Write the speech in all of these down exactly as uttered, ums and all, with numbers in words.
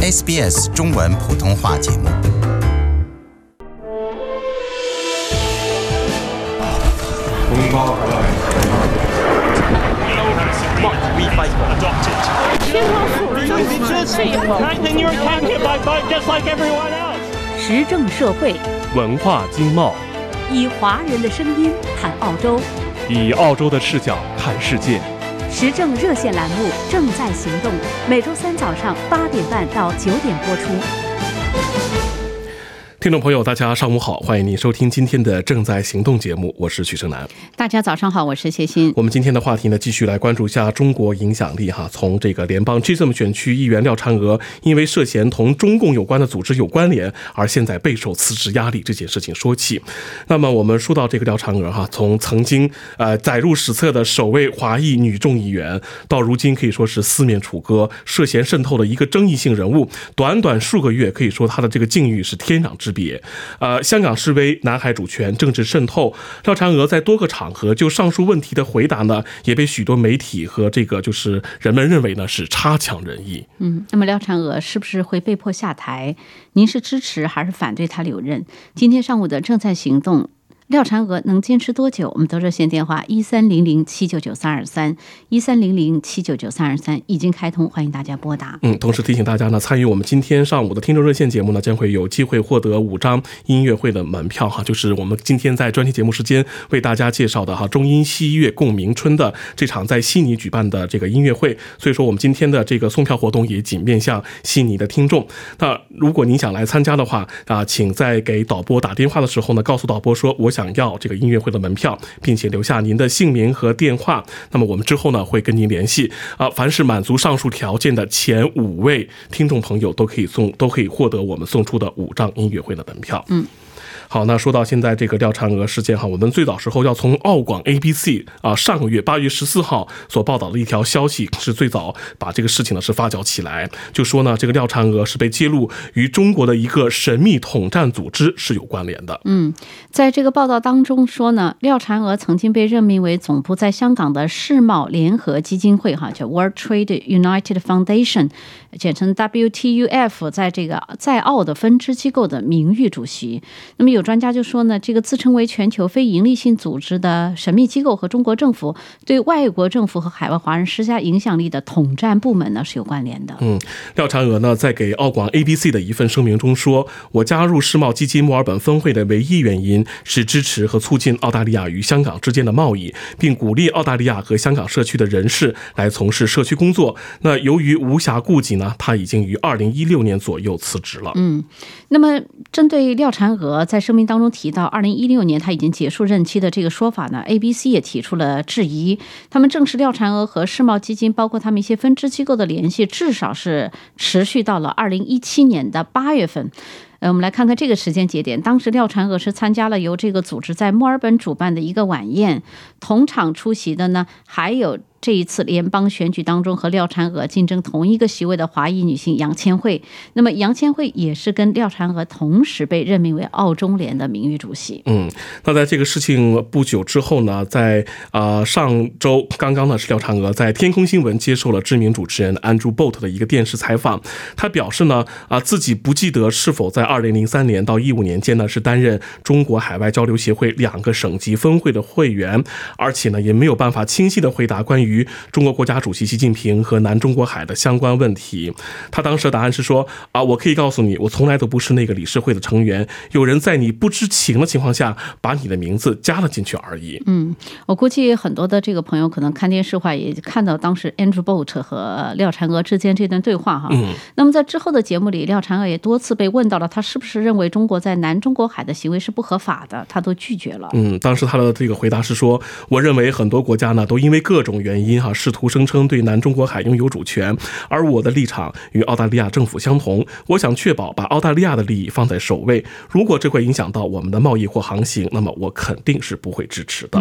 S B S 中文普通话节目。 时政社会， 文化经贸， 以华人的声音谈澳洲， 以澳洲的视角看世界。 时政热线栏目正在行动，每周三早上八点半到九点播出。 听众朋友大家上午好，欢迎您收听今天的正在行动节目，我是许胜男。 大家早上好，我是谢欣。 我们今天的话题呢，继续来关注一下中国影响力哈。从这个联邦 Chisholm 选区议员廖婵娥因为涉嫌同中共有关的组织有关联，而现在备受辞职压力这件事情说起。那么我们说到这个廖婵娥哈，从曾经呃载入史册的首位华裔女众议员，到如今可以说是四面楚歌，涉嫌渗透的一个争议性人物，短短数个月，可以说她的这个境遇是天壤之别。呃，香港示威、南海主权、政治渗透，廖婵娥在多个场合就上述问题的回答呢，也被许多媒体和这个就是人们认为呢是差强人意。 嗯，那么廖婵娥是不是会被迫下台？您是支持还是反对她留任？今天上午的正在行动，廖婵娥能坚持多久？我们的热线电话一三零零七九九三二三一三零零七九九三二三已经开通，欢迎大家拨打。 嗯，同时提醒大家呢，参与我们今天上午的听众热线节目呢，将会有机会获得五张音乐会的门票哈，就是我们今天在专题节目时间为大家介绍的哈中英西乐共鸣春的这场在悉尼举办的这个音乐会，所以说我们今天的这个送票活动也仅面向悉尼的听众。那如果您想来参加的话啊，请在给导播打电话的时候呢，告诉导播说我想要这个音乐会的门票，并且留下您的姓名和电话，那么我们之后呢会跟您联系啊。凡是满足上述条件的前五位听众朋友都可以送，都可以获得我们送出的五张音乐会的门票。嗯。好，那说到现在这个廖婵娥事件哈，我们最早时候要从澳广 A B C 啊，上个月八月十四号所报道的一条消息，是最早把这个事情呢是发酵起来，就说呢这个廖婵娥是被揭露与中国的一个神秘统战组织是有关联的。 嗯，在这个报道当中说呢，廖婵娥曾经被任命为总部在香港的世贸联合基金会哈，叫 World Trade United Foundation， 简称 W T U F， 在这个在澳的分支机构的名誉主席。那么有专家就说呢，这个自称为全球非营利性组织的神秘机构和中国政府对外国政府和海外华人施加影响力的统战部门呢是有关联的。 嗯，廖婵娥呢在给澳广 A B C 的一份声明中说，我加入世贸基金墨尔本分会的唯一原因是支持和促进澳大利亚与香港之间的贸易，并鼓励澳大利亚和香港社区的人士来从事社区工作。那由于无暇顾及呢，他已经于二零一六年左右辞职了。 嗯，那么针对廖婵娥在声明当中提到二零一六年他已经结束任期的这个说法呢， A B C 也提出了质疑。他们证实廖婵娥和世贸基金包括他们一些分支机构的联系至少是持续到了二零一七年的八月份。呃，我们来看看这个时间节点，当时廖婵娥是参加了由这个组织在墨尔本主办的一个晚宴，同场出席的呢还有这一次联邦选举当中和廖婵娥竞争同一个席位的华裔女性杨千惠。那么杨千惠也是跟廖婵娥同时被任命为澳中联的名誉主席。 嗯，那在这个事情不久之后呢，在呃上周刚刚呢是廖婵娥在天空新闻接受了知名主持人 Andrew Bolt 的一个电视采访，他表示呢啊、呃、自己不记得是否在二零零三年到一五年间呢是担任中国海外交流协会两个省级分会的会员，而且呢也没有办法清晰的回答关于中国国家主席习近平和南中国海的相关问题。他当时的答案是说啊，我可以告诉你，我从来都不是那个理事会的成员，有人在你不知情的情况下把你的名字加了进去而已。 嗯，我估计很多的这个朋友可能看电视话也看到当时 Andrew Bolt 和廖婵娥之间这段对话哈。嗯，那么在之后的节目里，廖婵娥也多次被问到了他是不是认为中国在南中国海的行为是不合法的，他都拒绝了。 嗯，当时他的这个回答是说，我认为很多国家呢都因为各种原因哈，试图声称对南中国海拥有主权，而我的立场与澳大利亚政府相同，我想确保把澳大利亚的利益放在首位，如果这会影响到我们的贸易或航行，那么我肯定是不会支持的。嗯，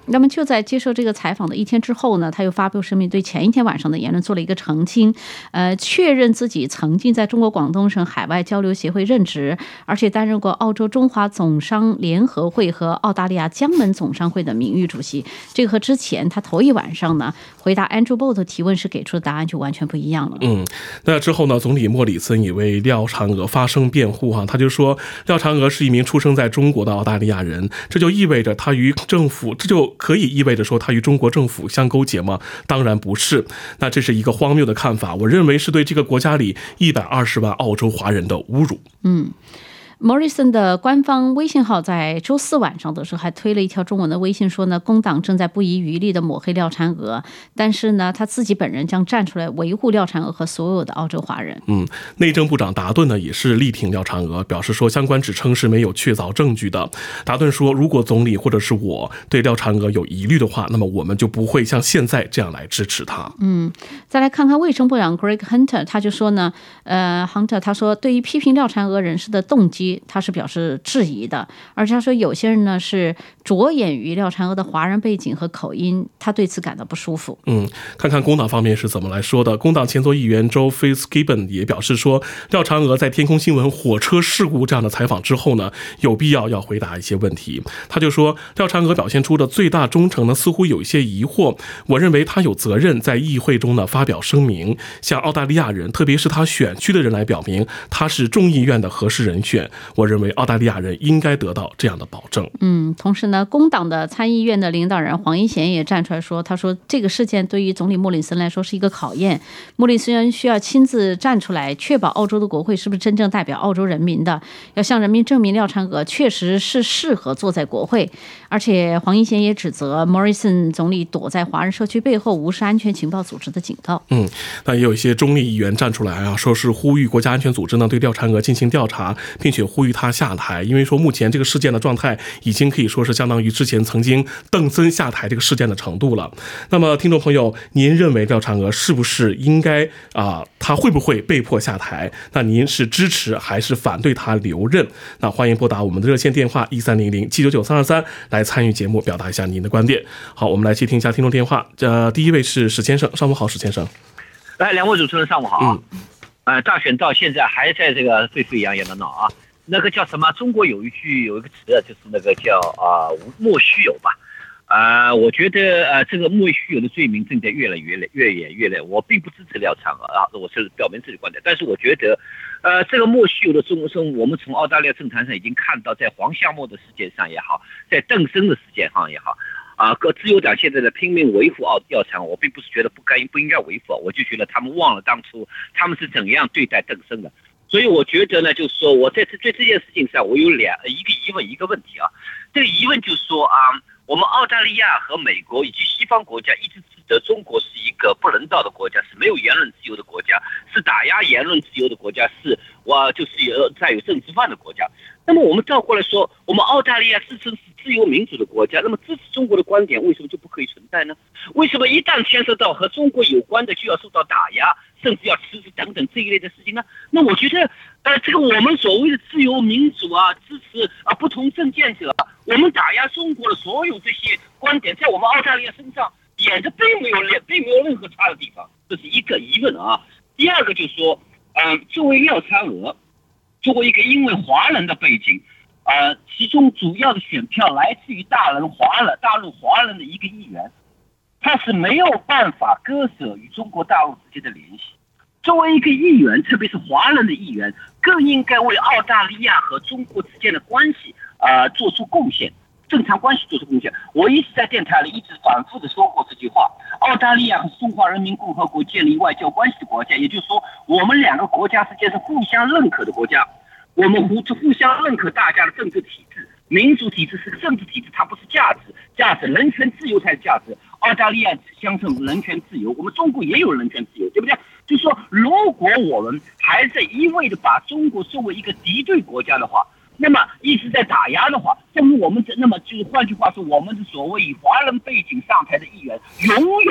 那么就在接受这个采访的一天之后呢，他又发布声明，对前一天晚上的言论做了一个澄清，呃，确认自己曾经在中国广东省海外交流协会任职，而且担任过澳洲中华总商联合会和澳大利亚江门总商会的名誉主席。这个和之前他头一晚上呢回答 Andrew Bolt 提问时给出的答案就完全不一样了。 嗯，那之后呢，总理莫里森也为廖婵娥发声辩护哈、啊，他就说廖婵娥是一名出生在中国的澳大利亚人，这就意味着他与政府，这就可以意味着说他与中国政府相勾结吗？当然不是。那这是一个荒谬的看法，我认为是对这个国家里一百二十万澳洲华人的侮辱。 嗯。Morrison 的官方微信号在周四晚上的时候还推了一条中文的微信，说呢，工党正在不遗余力的抹黑廖婵娥，但是呢，他自己本人将站出来维护廖婵娥和所有的澳洲华人。 嗯，内政部长达顿呢也是力挺廖婵娥，表示说相关指称是没有确凿证据的。达顿说，如果总理或者是我对廖婵娥有疑虑的话，那么我们就不会像现在这样来支持他。 嗯，再来看看卫生部长 Greg Hunter， 他就说呢，呃 ，Hunter 他说，对于批评廖婵娥人士的动机，他是表示质疑的，而且他说有些人呢是着眼于廖婵娥的华人背景和口音，他对此感到不舒服。 嗯，看看工党方面是怎么来说的。工党前座议员 Joe Fitzgibbon 也表示说，廖婵娥在天空新闻火车事故这样的采访之后呢，有必要要回答一些问题。他就说，廖婵娥表现出的最大忠诚呢，似乎有一些疑惑。我认为他有责任在议会中呢发表声明，向澳大利亚人，特别是他选区的人来表明他是众议院的合适人选。我认为澳大利亚人应该得到这样的保证。 嗯，同时呢，工党的参议院的领导人黄英贤也站出来说，他说这个事件对于总理莫里森来说是一个考验，莫里森需要亲自站出来，确保澳洲的国会是不是真正代表澳洲人民的，要向人民证明廖婵娥确实是适合坐在国会。而且黄英贤也指责 Morrison 总理躲在华人社区背后无视安全情报组织的警告。 嗯，那也有一些中立议员站出来啊，说是呼吁国家安全组织呢对廖婵娥进行调查，并且呼吁他下台，因为说目前这个事件的状态已经可以说是相当于之前曾经邓森下台这个事件的程度了。那么听众朋友，您认为廖婵娥是不是应该啊、呃，他会不会被迫下台？那您是支持还是反对他留任？那欢迎拨打我们的热线电话一三零零七九九三二三来参与节目，表达一下您的观点。好，我们来接听一下听众电话。呃，第一位是史先生，上午好，史先生。 哎，两位主持人上午好。嗯，呃，大选到现在还在这个沸沸扬扬的闹啊。那个叫什么？中国有一句有一个词，就是那个叫啊、呃、莫须有吧。啊、呃，我觉得呃这个莫须有的罪名正在越来越来越演越来。我并不支持廖婵娥啊，我是表明自己的观点。但是我觉得，呃，这个莫须有的中生，我们从澳大利亚政坛上已经看到，在黄夏谟的事件上也好，在邓森的事件上也好。啊，各自由党现在在拼命维护澳廖婵娥，我并不是觉得不该不应该维护，我就觉得他们忘了当初他们是怎样对待邓森的。所以我觉得呢，就是说我在这对这件事情上，我有两一个疑问一个问题啊。这个疑问就是说啊，我们澳大利亚和美国以及西方国家一直指责中国是一个不人道的国家，是没有言论自由的国家，是打压言论自由的国家，是哇就是有带有政治犯的国家。那么我们倒过来说，我们澳大利亚自称是自由民主的国家，那么支持中国的观点为什么就不可以存在呢？为什么一旦牵涉到和中国有关的就要受到打压，甚至要辞职等等这一类的事情呢？那我觉得，呃，这个我们所谓的自由民主啊，支持啊不同政见者、啊，我们打压中国的所有这些观点，在我们澳大利亚身上演的并没有并没有任何差的地方，这是一个疑问啊。第二个就是说，嗯、呃，作为廖婵娥。作为一个因为华人的背景，呃，其中主要的选票来自于大人华人大陆华人的一个议员，他是没有办法割舍与中国大陆之间的联系。作为一个议员，特别是华人的议员，更应该为澳大利亚和中国之间的关系，呃，做出贡献，正常关系做出贡献。我一直在电台里一直反复的说过这句话：澳大利亚和中华人民共和国建立外交关系的国家，也就是说，我们两个国家之间是互相认可的国家。我们互互相认可大家的政治体制，民主体制是个政治体制，它不是价值，价值人权自由才是价值。澳大利亚相信人权自由，我们中国也有人权自由，对不对？就是说，如果我们还在一味的把中国作为一个敌对国家的话，那么一直在打压的话，证明我们那么就是换句话说，我们的所谓以华人背景上台的议员，永远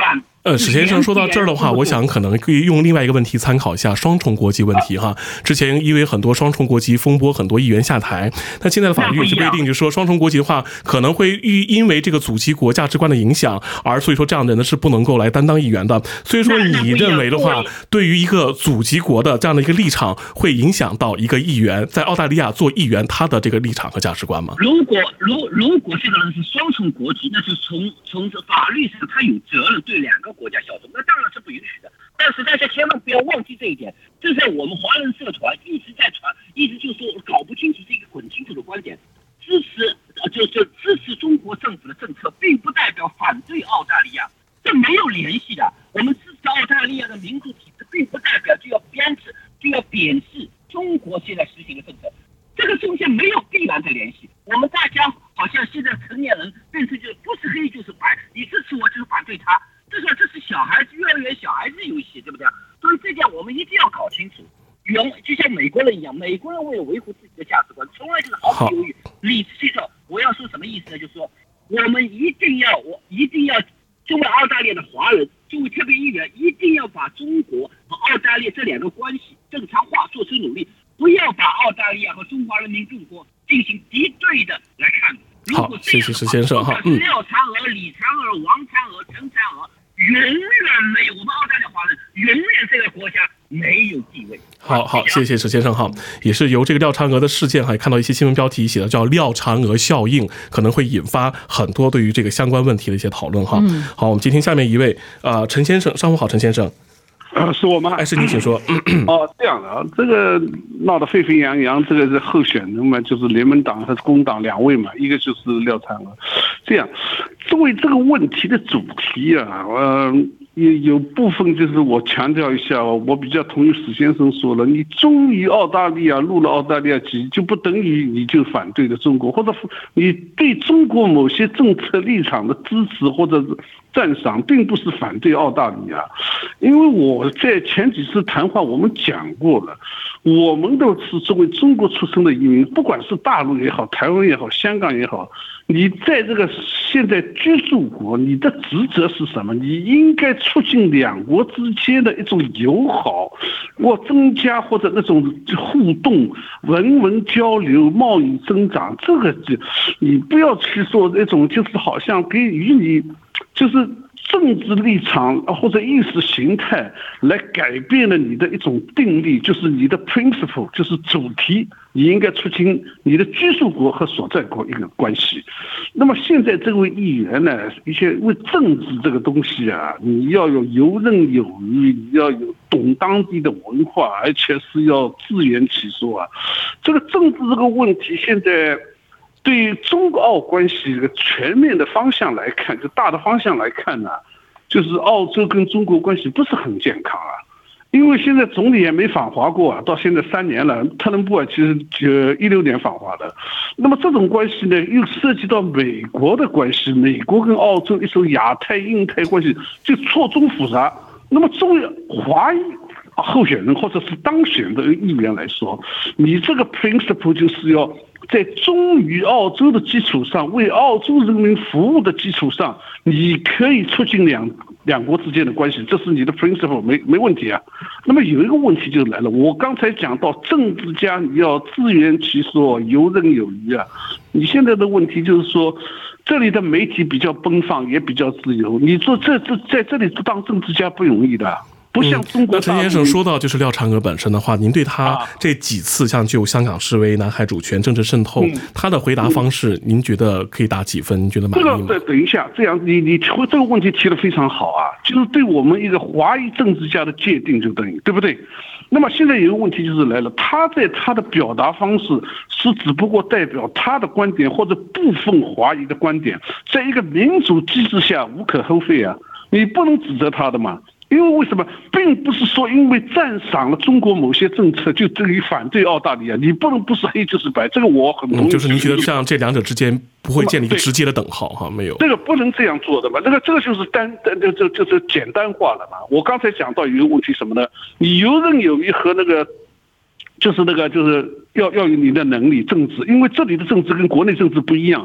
呃，史先生说到这儿的话，我想可能可以用另外一个问题参考一下双重国籍问题哈。之前因为很多双重国籍风波，很多议员下台，那现在的法律也是规定，就是说双重国籍的话，可能会因为这个祖籍国价值观的影响，而所以说这样的人呢是不能够来担当议员的。所以说你认为的话，对于一个祖籍国的这样的一个立场，会影响到一个议员在澳大利亚做议员他的这个立场和价值观吗？ 如果如如果这个人是双重国籍，那就从从法律上他有责任对两个国家效忠，那当然是不允许的。但是大家千万不要忘记这一点，这是我们华人社团一直在传，一直就说搞不清楚这个滚清楚的观点。支持就就支持中国政府的政策，并不代表反对澳大利亚，这没有联系的。我们支持澳大利亚的民主体制，并不代表就要鞭笞就要贬斥中国现在实行的政策，这个中间没有必然的联系。我们大家好像现在成年人变成就不是黑就是白，你支持我就是反对他，这个这是小孩子幼儿园小孩子游戏，对不对？所以这点我们一定要搞清楚。原就像美国人一样，美国人为了维护自己的价值观，从来就是毫不犹豫、理直气壮。我要说什么意思呢？就是说，我们一定要，我一定要，作为澳大利亚的华人，作为特别议员，一定要把中国和澳大利亚这两个关系正常化，做出努力，不要把澳大利亚和中华人民共和国进行敌对的来看。 好，谢谢石先生哈。 嗯，廖嫦娥、李嫦娥、王嫦娥、陈嫦娥，永远没有我们澳大利亚华人，永远这个国家没有地位。 好好，谢谢石先生哈。也是由这个廖嫦娥的事件，还看到一些新闻标题写的叫廖嫦娥效应，可能会引发很多对于这个相关问题的一些讨论哈。嗯、好，我们接听下面一位呃陈先生，上午好，陈先生。 呃，是我吗？ 哎，是您，请说。 哦，这样的啊，这个闹得沸沸扬扬，这个是候选人嘛，就是联盟党和工党两位嘛，一个就是廖嫦娥。这样，作为这个问题的主题啊，呃，有有部分就是我强调一下，我比较同意史先生说了，你忠于澳大利亚，入了澳大利亚籍，就不等于你就反对的中国，或者你对中国某些政策立场的支持或者赞赏，并不是反对澳大利亚。因为我在前几次谈话我们讲过了，我们都是作为中国出生的移民，不管是大陆也好，台湾也好，香港也好，你在这个现在居住国，你的职责是什么？你应该促进两国之间的一种友好，或增加或者那种互动、人文交流、贸易增长。这个你不要去做那种就是好像给予你就是政治立场或者意识形态来改变了你的一种定力，就是你的 principle， 就是主题，你应该促进你的居住国和所在国一个关系。那么现在这位议员呢，一些为政治这个东西啊，你要有游刃有余，你要有懂当地的文化，而且是要自圆其说啊。这个政治这个问题现在对于中澳关系这个全面的方向来看，就大的方向来看呢，就是澳洲跟中国关系不是很健康啊。因为现在总理也没访华过啊，到现在三年了，特朗普啊其实呃一六年访华的。那么这种关系呢，又涉及到美国的关系，美国跟澳洲一种亚太、印太关系就错综复杂。那么作为华裔候选人或者是当选的议员来说，你这个 principle 就是要在忠于澳洲的基础上，为澳洲人民服务的基础上，你可以促进两两国之间的关系，这是你的 principle， 没没问题啊。那么有一个问题就来了，我刚才讲到政治家你要自圆其说，游刃有余啊。你现在的问题就是说，这里的媒体比较奔放，也比较自由，你说这这在这里当政治家不容易的。不像中国、 嗯、那陈先生说到就是廖嫦娥本身的话，您对他这几次像就香港示威、南海主权、政治渗透，嗯、他的回答方式，您觉得可以打几分？您觉得满意吗？ 这个等一下，这样你你这个问题提得非常好啊，就是对我们一个华裔政治家的界定，就等于对不对？那么现在有一个问题就是来了，他在他的表达方式是只不过代表他的观点或者部分华裔的观点，在一个民主机制下无可厚非啊，你不能指责他的嘛。因为为什么，并不是说因为赞赏了中国某些政策就等于反对澳大利亚，你不能不是黑就是白，这个我很同意。 嗯、就是您觉得像这两者之间不会建立一个直接的等号哈？没有， 这个不能这样做的嘛？那个这个就是单就就就是简单化了嘛。我刚才讲到有一个问题什么呢？你游刃有余和那个就是那个就是要要有你的能力政治，因为这里的政治跟国内政治不一样。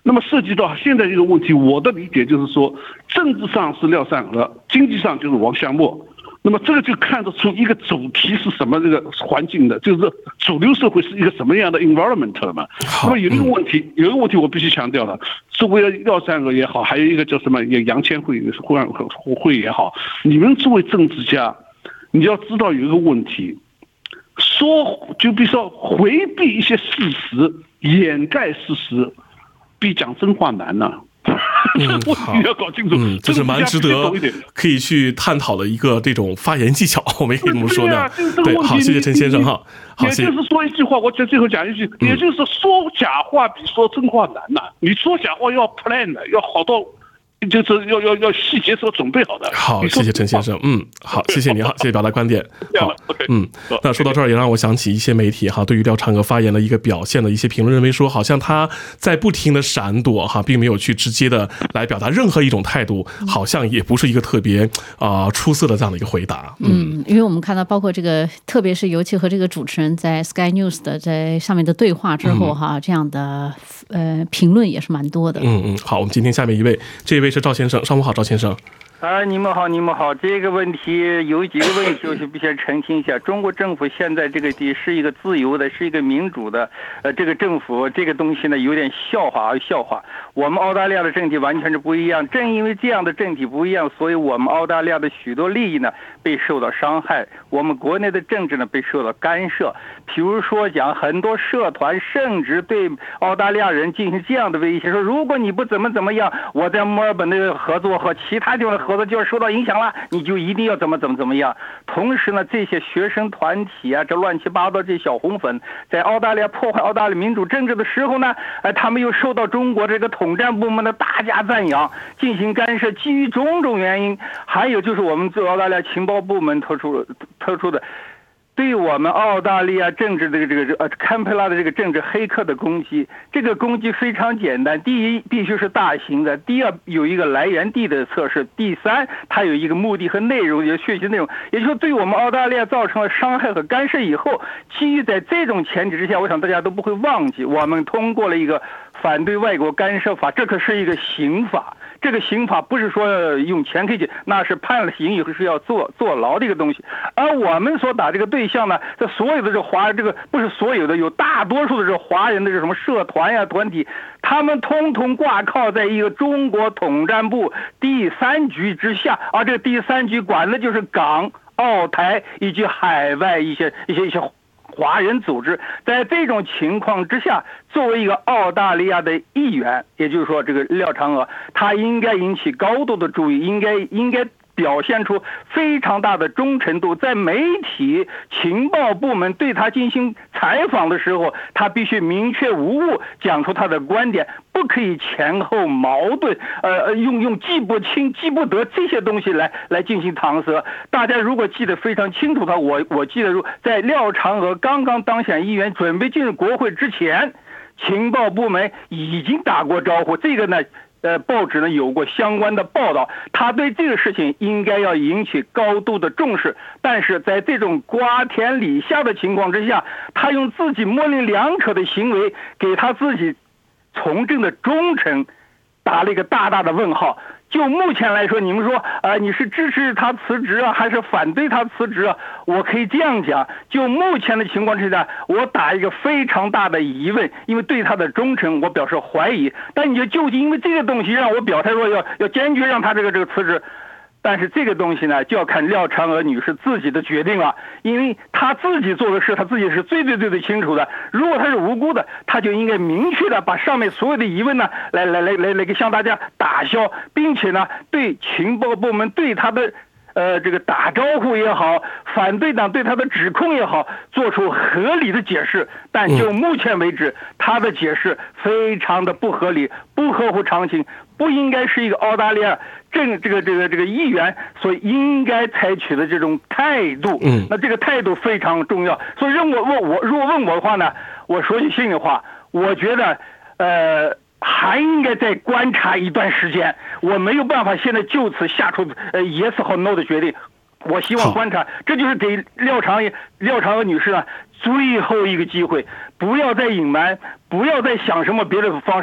那么涉及到现在这个问题，我的理解就是说，政治上是廖善娥，经济上就是王夏沫。那么这个就看得出一个主题是什么这个环境的，就是主流社会是一个什么样的 environment 了嘛。那么有一个问题，有一个问题我必须强调了，作为廖善娥也好，还有一个叫什么杨千惠会会也好，你们作为政治家，你要知道有一个问题，说就比如说回避一些事实，掩盖事实，比讲真话难呢、啊。 嗯，好， 要搞清楚， 嗯，这是蛮值得可以去探讨的一个这种发言技巧，我们也可以这么说呢。对，好，谢谢陈先生哈。好， 也就是说一句话，我最后讲一句，也就是说假话比说真话难呐、啊。你说假话要 plan 的，要好到。就是要要要细节是要准备好的。 好，谢谢陈先生。嗯，好，谢谢你好，谢谢表达观点。好，嗯，那说到这儿也让我想起一些媒体哈，对于廖长娥发言的一个表现的一些评论，认为说好像他在不停的闪躲哈，并没有去直接的来表达任何一种态度，好像也不是一个特别啊、呃、出色的这样的一个回答。 嗯，嗯因为我们看到包括这个，特别是尤其和这个主持人在 Sky News 的在上面的对话之后哈，嗯、这样的呃评论也是蛮多的。 嗯嗯，好，我们今天下面一位，这位是赵先生，上午好，赵先生。 啊，你们好，你们好。这个问题有几个问题，我就必须澄清一下。中国政府现在这个地是一个自由的，是一个民主的，呃，这个政府这个东西呢，有点笑话啊，笑话。我们澳大利亚的政体完全是不一样，正因为这样的政体不一样，所以我们澳大利亚的许多利益呢被受到伤害，我们国内的政治呢被受到干涉。比如说讲很多社团甚至对澳大利亚人进行这样的威胁，说如果你不怎么怎么样，我在墨尔本的合作和其他地方的合作就要受到影响了，你就一定要怎么怎么怎么样。同时呢，这些学生团体啊，这乱七八糟这些小红粉，在澳大利亚破坏澳大利亚民主政治的时候呢，哎，他们又受到中国这个统战部门的大加赞扬，进行干涉。基于种种原因，还有就是我们对澳大利亚情报部门特殊特殊的。对我们澳大利亚政治的这个呃堪培拉的这个政治黑客的攻击，这个攻击非常简单。第一，必须是大型的；第二，有一个来源地的测试；第三，它有一个目的和内容，有学习内容。也就是说，对我们澳大利亚造成了伤害和干涉以后，基于在这种前提之下，我想大家都不会忘记，我们通过了一个反对外国干涉法，这可是一个刑法。这个刑法不是说用钱可以解，那是判了刑以后是要坐坐牢的一个东西。而我们所打这个对象呢，这所有的这华这个不是所有的，有大多数的这华人的这什么社团呀团体，他们通通挂靠在一个中国统战部第三局之下，而这个第三局管的就是港、澳台以及海外一些一些一些。华人组织。在这种情况之下，作为一个澳大利亚的议员，也就是说这个廖长娥，他应该引起高度的注意，应该应该表现出非常大的忠诚度。在媒体情报部门对他进行采访的时候，他必须明确无误讲出他的观点，不可以前后矛盾，呃，用用记不清、记不得这些东西来来进行搪塞。大家如果记得非常清楚的话，我我记得在廖长娥刚刚当选议员、准备进入国会之前，情报部门已经打过招呼。这个呢，呃，报纸呢有过相关的报道，他对这个事情应该要引起高度的重视。但是在这种瓜田李下的情况之下，他用自己模棱两可的行为，给他自己从政的忠诚打了一个大大的问号。就目前来说，你们说，呃，你是支持他辞职啊，还是反对他辞职啊？我可以这样讲，就目前的情况之下，我打一个非常大的疑问，因为对他的忠诚，我表示怀疑。但你就究竟因为这个东西让我表态说要要坚决让他这个这个辞职。但是这个东西呢，就要看廖长娥女士自己的决定了，因为她自己做的事，她自己是最最最最清楚的。如果她是无辜的，她就应该明确的把上面所有的疑问呢，来来来来来给向大家打消，并且呢，对情报部门对她的呃这个打招呼也好，反对党对她的指控也好，做出合理的解释。但就目前为止，她的解释非常的不合理，不合乎常情，不应该是一个澳大利亚政这个这个这个议员所应该采取的这种态度。嗯，那这个态度非常重要。所以让我问我如果问我的话呢，我说句心里话，我觉得呃还应该再观察一段时间。我没有办法现在就此下出呃 yes 和 no 的决定。我希望观察，这就是给廖长廖长娥女士啊最后一个机会，不要再隐瞒，不要再想什么别的方式。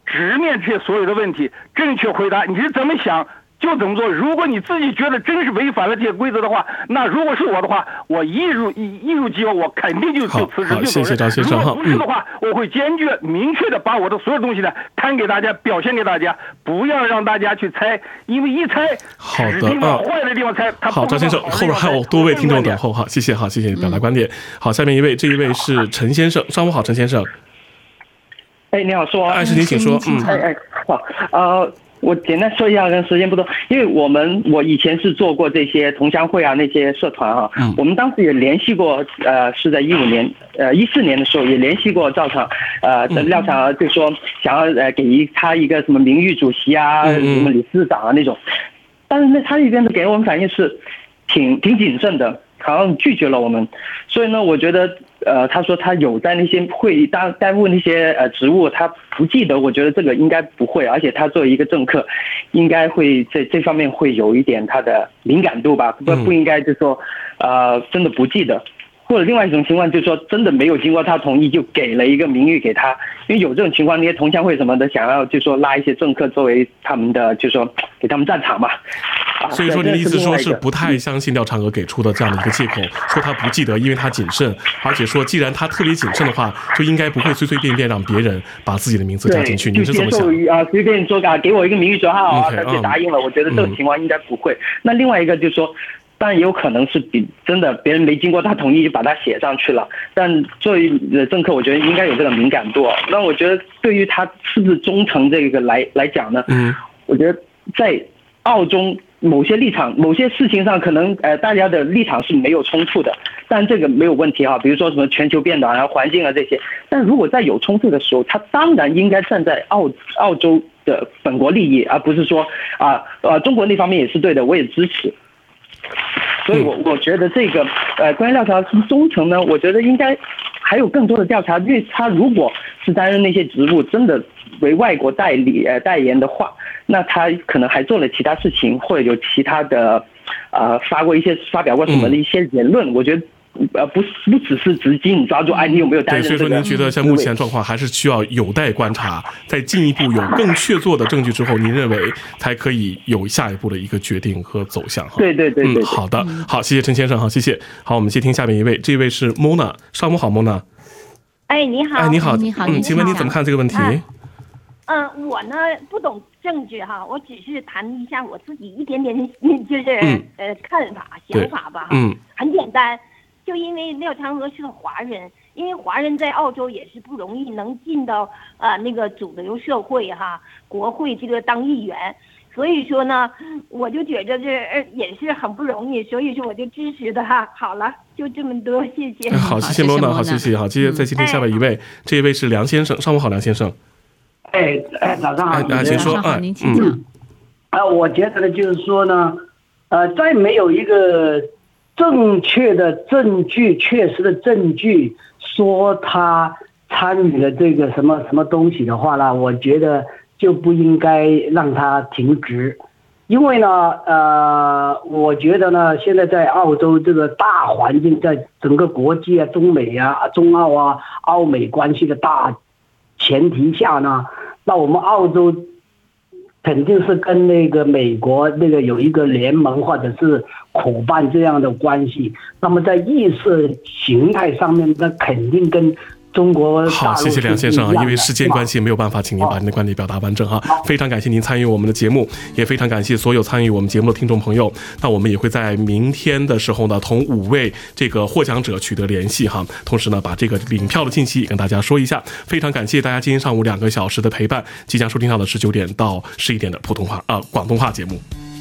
直面这些所有的问题，正确回答你是怎么想就怎么做。如果你自己觉得真是违反了这些规则的话，那如果是我的话，我一入一一入机构，我肯定就就辞职就走人。 谢谢张先生。 如果不是的话，嗯、我会坚决明确的把我的所有东西呢摊给大家，表现给大家，不要让大家去猜，因为一猜好的啊，坏的地方猜。 好，张先生，后边还有多位听众等候，好，谢谢，好，谢谢你表达观点。好，下面一位，这一位是陈先生，上午好，陈先生。 哎，你好，说， 哎，是您请说，嗯， 哎哎，好，呃。我简单说一下，跟时间不多，因为我们我以前是做过这些同乡会啊那些社团啊，嗯、我们当时也联系过，呃，是在一五年，呃一四年的时候也联系过赵厂，呃，廖厂就说想要呃给他一个什么名誉主席啊，嗯、什么理事长啊那种，但是那他那边的给我们反应是挺挺谨慎的，好像拒绝了我们，所以呢，我觉得。呃，他说他有在那些会议担担任那些呃职务，他不记得。我觉得这个应该不会，而且他作为一个政客，应该会在这方面会有一点他的敏感度吧，不不应该就说呃真的不记得，或者另外一种情况就是说真的没有经过他同意就给了一个名誉给他，因为有这种情况，那些同乡会什么的想要就说拉一些政客作为他们的就说给他们站场嘛。 所以说，您的意思说是不太相信廖婵娥给出的这样的一个借口，说他不记得，因为他谨慎，而且说既然他特别谨慎的话，就应该不会随随便便让别人把自己的名字加进去。您是怎么想？ 啊，随便说啊，给我一个名誉账号啊，他就答应了。我觉得这个情况应该不会。那另外一个就是说，当然也有可能是比真的别人没经过他同意就把他写上去了。但作为政客，我觉得应该有这个敏感度。那我觉得对于他是不是忠诚这个来来讲呢？嗯，我觉得在澳洲。某些立场、某些事情上，可能呃大家的立场是没有冲突的，但这个没有问题啊。比如说什么全球变暖啊、环境啊这些，但如果在有冲突的时候，他当然应该站在澳澳洲的本国利益，而不是说啊呃中国那方面也是对的，我也支持。所以我我觉得这个呃关于廖婵娥是不是忠诚呢？我觉得应该还有更多的调查，因为他如果是担任那些职务，真的为外国代理呃代言的话。那他可能还做了其他事情，或者有其他的，呃，发过一些发表过什么的一些言论。嗯、我觉得，呃，不不只是直击你抓住，哎，你有没有担任、这个？对， 所以说您觉得像目前状况还是需要有待观察，在进一步有更确凿的证据之后，您认为才可以有下一步的一个决定和走向哈？ 对对对 对, 对、 嗯。好的，好，谢谢陈先生，好，谢谢。好，我们接听下面一位，这位是 Mona， 上午好 ，Mona。 哎，你好。 哎，你好， 你好， 嗯，请问你怎么看这个问题？ 嗯、呃，我呢不懂政治哈，我只是谈一下我自己一点点就是、嗯、呃看法想法吧哈。嗯，很简单，就因为廖婵娥是个华人，因为华人在澳洲也是不容易能进到呃那个主流社会哈，国会这个当议员，所以说呢，我就觉得这也是很不容易，所以说我就支持他哈。好了，就这么多，谢谢。 好，谢谢 Mona， 好，谢谢，好，接着再接听下面一位，嗯、这一位是梁先生，上午好，梁先生。 哎哎，早上好， 哎，请说， 哎，您请讲。 啊，我觉得呢，就是说呢，呃，在没有一个正确的证据、确实的证据说他参与了这个什么什么东西的话呢，我觉得就不应该让他停职，因为呢，呃，我觉得呢，现在在澳洲这个大环境，在整个国际啊、中美啊、中澳啊、澳美关系的大前提下呢。那我们澳洲肯定是跟那个美国那个有一个联盟或者是伙伴这样的关系，那么在意识形态上面，那肯定跟中国好，谢谢梁先生啊，因为时间关系没有办法请您把您的观点表达完整哈，非常感谢您参与我们的节目，也非常感谢所有参与我们节目的听众朋友。那我们也会在明天的时候呢，同五位这个获奖者取得联系哈，同时呢，把这个领票的信息也跟大家说一下。非常感谢大家今天上午两个小时的陪伴，即将收听到的是九点到十一点的普通话啊、呃、广东话节目。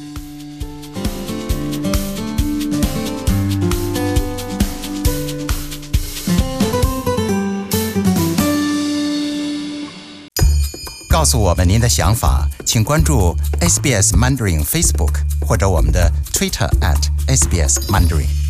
告诉我们您的想法，请关注 S B S Mandarin Facebook 或者我们的 Twitter at S B S Mandarin。